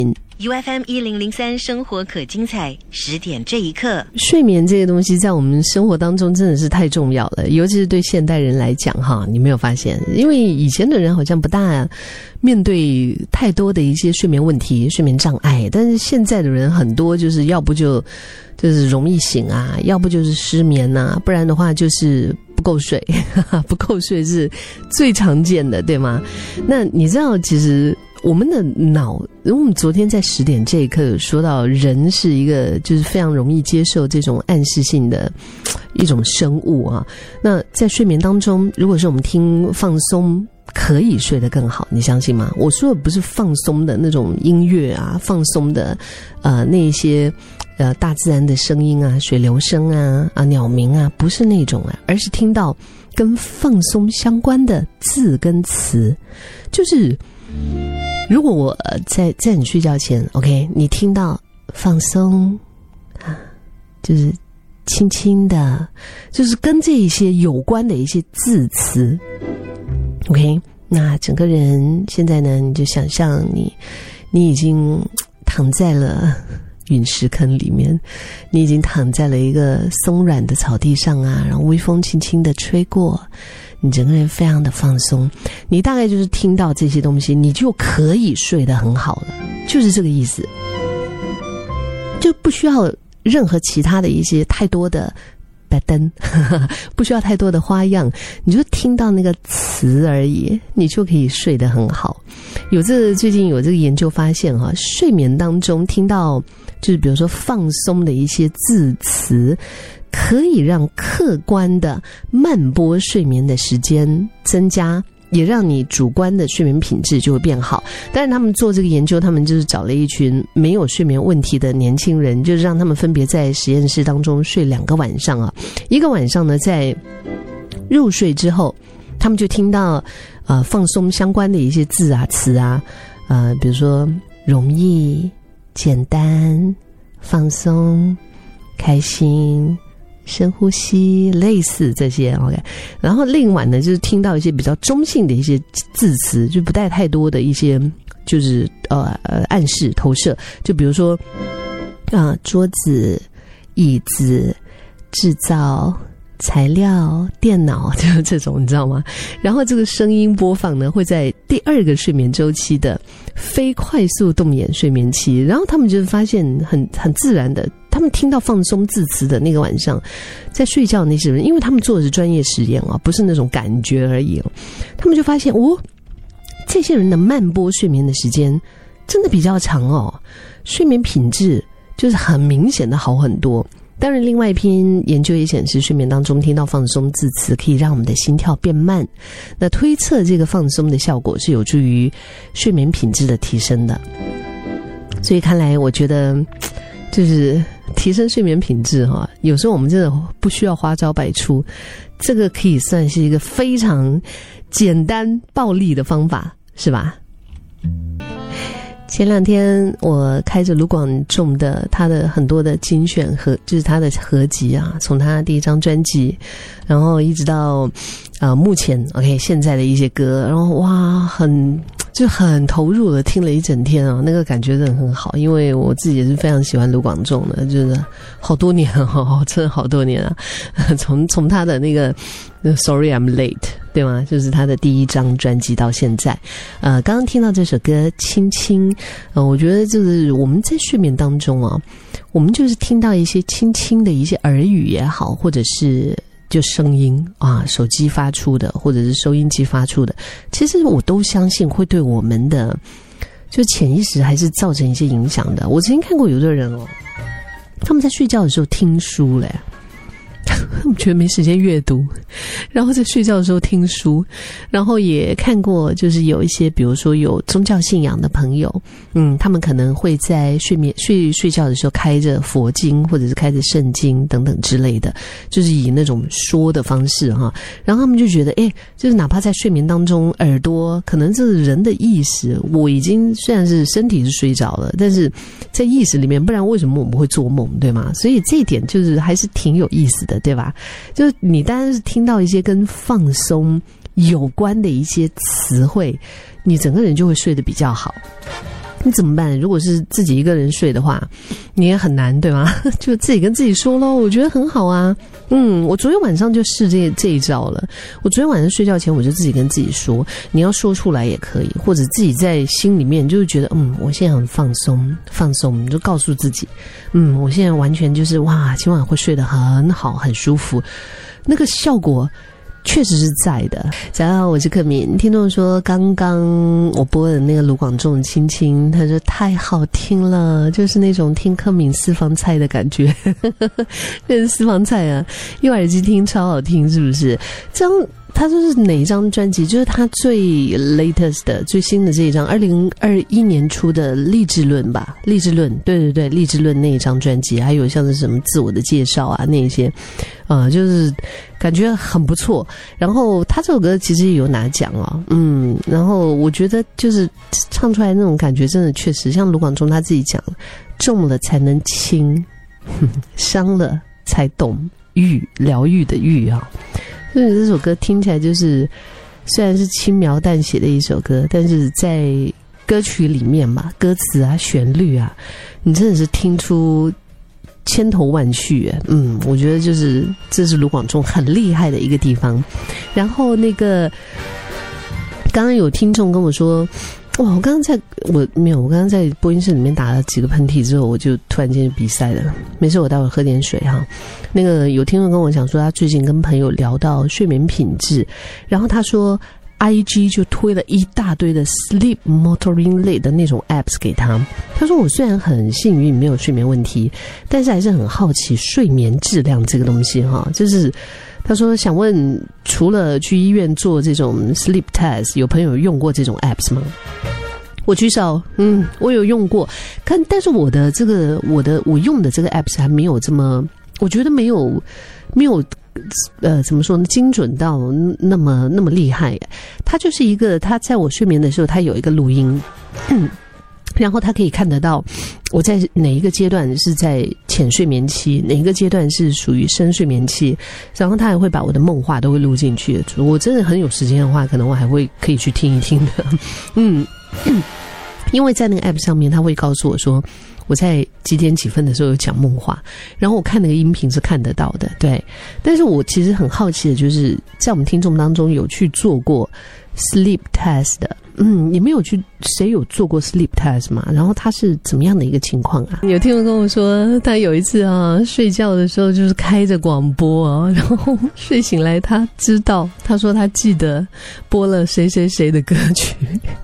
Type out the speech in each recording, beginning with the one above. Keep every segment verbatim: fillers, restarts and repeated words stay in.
U F M 一零零三生活可精彩，十点这一刻。 睡眠这个东西在我们生活当中真的是太重要了，尤其是对现代人来讲哈，你没有发现？因为以前的人好像不大面对太多的一些睡眠问题、睡眠障碍，但是现在的人很多就是要不就就是容易醒啊，要不就是失眠啊，不然的话就是不够睡，不够睡是最常见的，对吗？那你知道其实我们的脑，我们昨天在十点这一刻有说到，人是一个就是非常容易接受这种暗示性的一种生物啊。那在睡眠当中，如果是我们听放松，可以睡得更好，你相信吗？我说的不是放松的那种音乐啊，放松的呃那一些呃大自然的声音啊，水流声啊啊鸟鸣啊，不是那种啊，而是听到跟放松相关的字跟词，就是如果我、呃、在在你睡觉前 ，OK， 你听到放松啊，就是轻轻的，就是跟这一些有关的一些字词 ，OK， 那整个人现在呢，你就想象你你已经躺在了陨石坑里面，你已经躺在了一个松软的草地上啊，然后微风轻轻的吹过。你整个人非常的放松，你大概就是听到这些东西，你就可以睡得很好了，就是这个意思，就不需要任何其他的一些太多的白灯，不需要太多的花样，你就听到那个词而已，你就可以睡得很好。有这最近有这个研究发现哈，睡眠当中听到就是比如说放松的一些字词，可以让客观的慢波睡眠的时间增加，也让你主观的睡眠品质就会变好。但是他们做这个研究，他们就是找了一群没有睡眠问题的年轻人，就是让他们分别在实验室当中睡两个晚上啊。一个晚上呢，在入睡之后，他们就听到呃放松相关的一些字啊词啊，呃比如说容易、简单、放松、开心、深呼吸，类似这些 OK。 然后另外呢，就是听到一些比较中性的一些字词，就不带太多的一些就是呃呃暗示投射，就比如说啊、呃、桌子、椅子、制造、材料、电脑，就是这种，你知道吗？然后这个声音播放呢，会在第二个睡眠周期的非快速动眼睡眠期，然后他们就发现很很自然的，他们听到放松字词的那个晚上，在睡觉的那些人，因为他们做的是专业实验啊，不是那种感觉而已，他们就发现哦，这些人的慢波睡眠的时间真的比较长哦，睡眠品质就是很明显的好很多。当然另外一篇研究也显示，睡眠当中听到放松字词可以让我们的心跳变慢，那推测这个放松的效果是有助于睡眠品质的提升的。所以看来我觉得就是提升睡眠品质哈，有时候我们真的不需要花招百出，这个可以算是一个非常简单暴力的方法，是吧？前两天我开着卢广仲的他的很多的精选合，就是他的合集啊，从他第一张专辑，然后一直到呃目前 OK 现在的一些歌，然后哇很就很投入的听了一整天啊，那个感觉真的很好，因为我自己也是非常喜欢卢广仲的，就是好多年哦，真的好多年啊，从从他的那个 Sorry I'm Late 对吗？就是他的第一张专辑到现在，呃，刚刚听到这首歌《轻轻》，呃，我觉得就是我们在睡眠当中啊，我们就是听到一些轻轻的一些耳语也好，或者是就声音啊，手机发出的，或者是收音机发出的，其实我都相信会对我们的就潜意识还是造成一些影响的。我曾经看过有的人哦，他们在睡觉的时候听书嘞。我觉得没时间阅读，然后在睡觉的时候听书，然后也看过就是有一些比如说有宗教信仰的朋友，嗯，他们可能会在睡眠睡睡觉的时候开着佛经或者是开着圣经等等之类的，就是以那种说的方式哈，然后他们就觉得诶，就是哪怕在睡眠当中，耳朵可能这是人的意识，我已经虽然是身体是睡着了，但是在意识里面，不然为什么我们会做梦，对吗？所以这一点就是还是挺有意思的，对吧？就是你当然是听到一些跟放松有关的一些词汇，你整个人就会睡得比较好。 你怎么办？如果是自己一个人睡的话，你也很难，对吗？就自己跟自己说咯，我觉得很好啊。嗯，我昨天晚上就试这这一招了。我昨天晚上睡觉前，我就自己跟自己说，你要说出来也可以，或者自己在心里面就是觉得，嗯，我现在很放松，放松，你就告诉自己，嗯，我现在完全就是哇，今晚会睡得很好，很舒服，那个效果确实是在的。早上好，我是克敏。听众说刚刚我播的那个卢广仲亲亲，他说太好听了，就是那种听克敏私房菜的感觉。这是私房菜啊，用耳机听超好听，是不是？这样他说是哪一张专辑？就是他最 latest 的最新的这一张二零二一年出的励志论吧，励志论，对对对，励志论那一张专辑，还有像是什么自我的介绍啊那一些，呃，就是感觉很不错。然后他这首歌其实也有拿奖哦，嗯，然后我觉得就是唱出来那种感觉真的确实像卢广仲他自己讲，重了才能轻，伤了才懂愈，疗愈的愈啊。所以这首歌听起来就是虽然是轻描淡写的一首歌，但是在歌曲里面嘛，歌词啊旋律啊，你真的是听出千头万绪。嗯，我觉得就是这是卢广仲很厉害的一个地方。然后那个刚刚有听众跟我说，哇，我刚刚在我没有，我刚刚在播音室里面打了几个喷嚏之后，我就突然间比赛了。没事，我待会儿喝点水哈。那个有听众跟我讲说，他最近跟朋友聊到睡眠品质，然后他说 I G 就推了一大堆的 sleep monitoring 类的那种 apps 给他。他说我虽然很幸运没有睡眠问题，但是还是很好奇睡眠质量这个东西哈，就是他说想问，除了去医院做这种 sleep test， 有朋友用过这种 apps 吗？我举手，嗯，我有用过，看，但是我的这个，我的我用的这个 apps 还没有这么，我觉得没有，没有，呃，怎么说呢，精准到那么那么厉害。它就是一个，它在我睡眠的时候，它有一个录音，嗯。然后他可以看得到我在哪一个阶段是在浅睡眠期，哪一个阶段是属于深睡眠期，然后他还会把我的梦话都会录进去。我真的很有时间的话，可能我还会可以去听一听的。嗯，因为在那个 app 上面他会告诉我说我在几点几分的时候有讲梦话，然后我看那个音频是看得到的，对。但是我其实很好奇的就是在我们听众当中有去做过 sleep test 的，嗯，你们有去谁有做过 sleep test 吗？然后他是怎么样的一个情况啊？有听众跟我说，他有一次啊，睡觉的时候就是开着广播啊，然后睡醒来他知道，他说他记得播了谁谁谁的歌曲。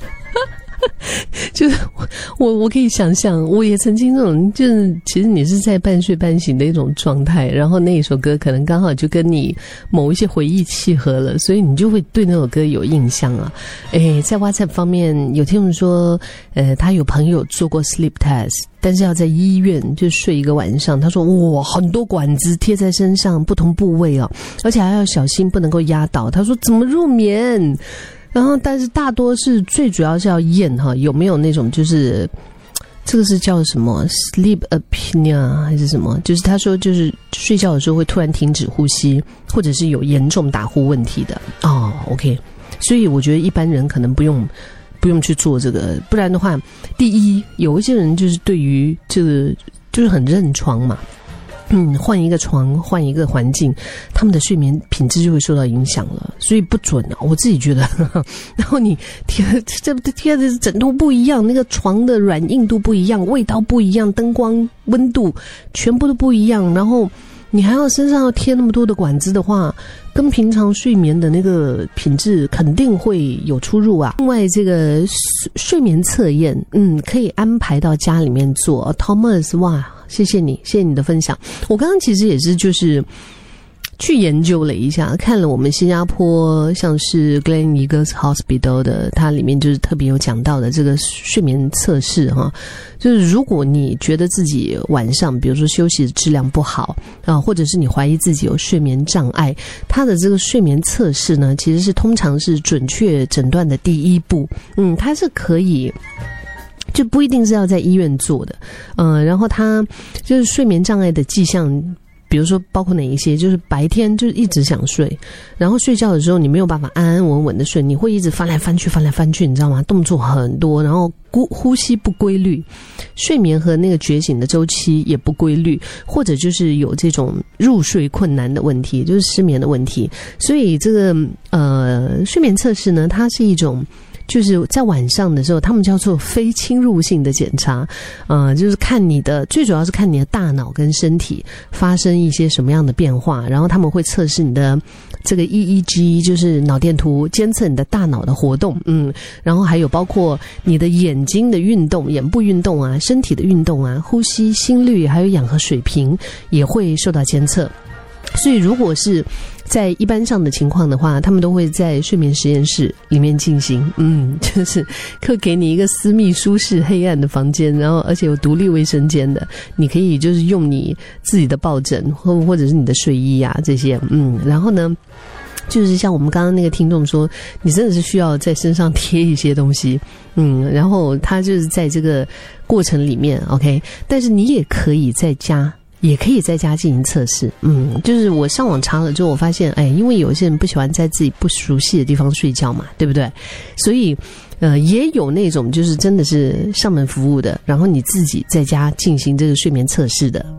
就是我我我可以想象，我也曾经这种，就是其实你是在半睡半醒的一种状态，然后那一首歌可能刚好就跟你某一些回忆契合了，所以你就会对那首歌有印象啊。诶，在 WhatsApp 方面有听人说，呃，他有朋友做过 sleep test， 但是要在医院就睡一个晚上，他说哇，很多管子贴在身上，不同部位哦，而且还要小心不能够压倒。他说怎么入眠？然后但是大多是最主要是要验哈有没有那种就是这个是叫什么 sleep apnea 还是什么，就是他说就是睡觉的时候会突然停止呼吸，或者是有严重打呼问题的哦 OK。 所以我觉得一般人可能不用不用去做这个，不然的话第一有一些人就是对于这个就是很认床嘛，嗯，换一个床，换一个环境，他们的睡眠品质就会受到影响了，所以不准啊！我自己觉得，呵呵然后你贴这贴的枕头不一样，那个床的软硬度不一样，味道不一样，灯光温度全部都不一样，然后你还要身上要贴那么多的管子的话，跟平常睡眠的那个品质肯定会有出入啊。另外，这个睡眠测验，嗯，可以安排到家里面做。Thomas， 哇！谢谢你，谢谢你的分享。我刚刚其实也是就是去研究了一下，看了我们新加坡像是 Gleneagles Hospital 的，它里面就是特别有讲到的这个睡眠测试哈，就是如果你觉得自己晚上比如说休息的质量不好啊，或者是你怀疑自己有睡眠障碍，它的这个睡眠测试呢，其实是通常是准确诊断的第一步，嗯，它是可以。就不一定是要在医院做的，嗯、呃，然后他就是睡眠障碍的迹象比如说包括哪一些，就是白天就是一直想睡，然后睡觉的时候你没有办法安安稳稳的睡，你会一直翻来翻去翻来翻去，你知道吗？动作很多，然后呼呼吸不规律，睡眠和那个觉醒的周期也不规律，或者就是有这种入睡困难的问题，就是失眠的问题。所以这个呃睡眠测试呢，它是一种就是在晚上的时候，他们叫做非侵入性的检查，呃，就是看你的，最主要是看你的大脑跟身体发生一些什么样的变化，然后他们会测试你的这个 E E G， 就是脑电图，监测你的大脑的活动，嗯，然后还有包括你的眼睛的运动、眼部运动啊、身体的运动啊、呼吸、心率，还有氧合水平也会受到监测。所以如果是在一般上的情况的话，他们都会在睡眠实验室里面进行，嗯，就是会给你一个私密、舒适、黑暗的房间，然后而且有独立卫生间的，你可以就是用你自己的抱枕或或者是你的睡衣啊这些，嗯，然后呢，就是像我们刚刚那个听众说，你真的是需要在身上贴一些东西，嗯，然后他就是在这个过程里面 ，OK， 但是你也可以在家。也可以在家进行测试，嗯，就是我上网查了之后，我发现，哎，因为有些人不喜欢在自己不熟悉的地方睡觉嘛，对不对？所以，呃，也有那种就是真的是上门服务的，然后你自己在家进行这个睡眠测试的，